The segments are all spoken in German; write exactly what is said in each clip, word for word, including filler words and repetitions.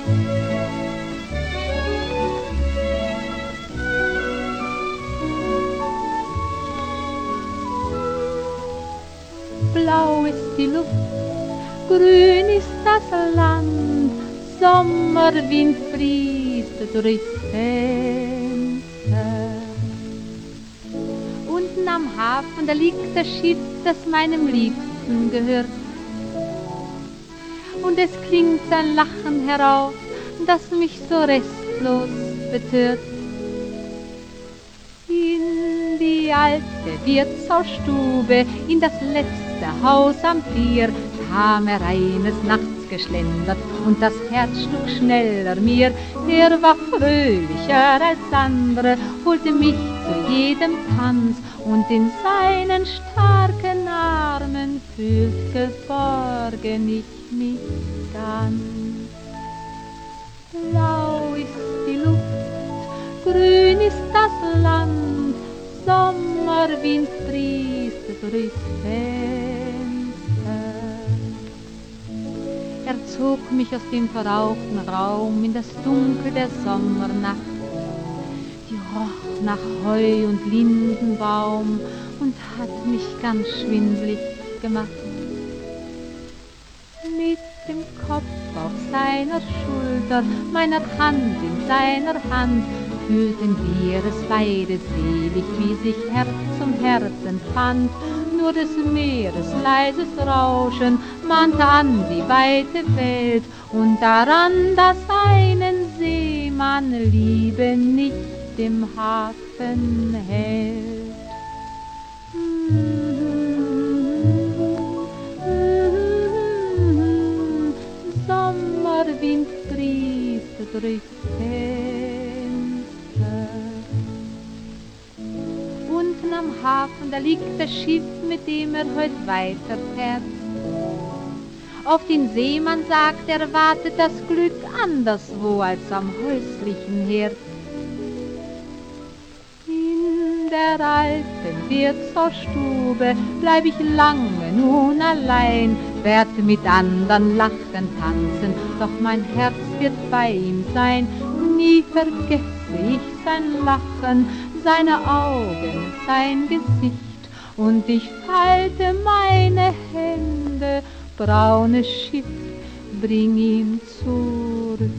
Blau ist die Luft, grün ist das Land, Sommerwind fließt durchs Fenster. Unten am Hafen, da liegt das Schiff, das meinem Liebsten gehört. Und es klingt sein Lachen herauf, das mich so restlos betört. In die alte Wirtshausstube, in das letzte Haus am Pier, kam er eines Nachts geschlendert und das Herz schlug schneller mir. Er war fröhlicher als andere, holte mich zu jedem Tanz und in seinen starken Armen fühlt geborgen ich mich ganz. Blau ist die Luft, grün ist das Land, Sommerwind fließt durchs Fenster. Er zog mich aus dem verrauchten Raum in das Dunkel der Sommernacht. Die roch nach Heu und Lindenbaum und hat mich ganz schwindlig gemacht. Mit dem Kopf auf seiner Schulter, meiner Hand in seiner Hand, fühlten wir es beide selig, wie sich Herz und Herz empfand. Nur des Meeres leises Rauschen mahnte an die weite Welt und daran, dass einen Seemann Liebe nicht im Hafen hält. Sommerwind fließt durchs Fenster. Unten am Hafen, da liegt das Schiff, mit dem er heut weiterfährt. Auf den Seemann, sagt er, wartet das Glück anderswo als am häuslichen Herd. In der alten Wirtshausstube bleib ich lange nun allein, werd mit andern lachen, tanzen, doch mein Herz wird bei ihm sein. Nie vergesse ich sein Lachen, seine Augen, sein Gesicht, und ich falte meine Hände, braunes Schiff, bring ihn zurück.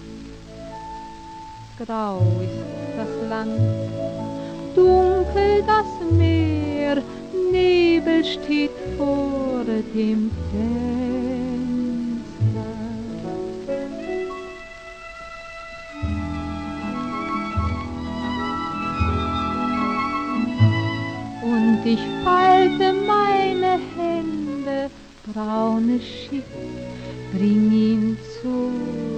Grau ist das Land, dunkel das Meer, Nebel steht vor dem Fenster. Und ich falte meine Hände, braunes Schiff, bring ihn zurück.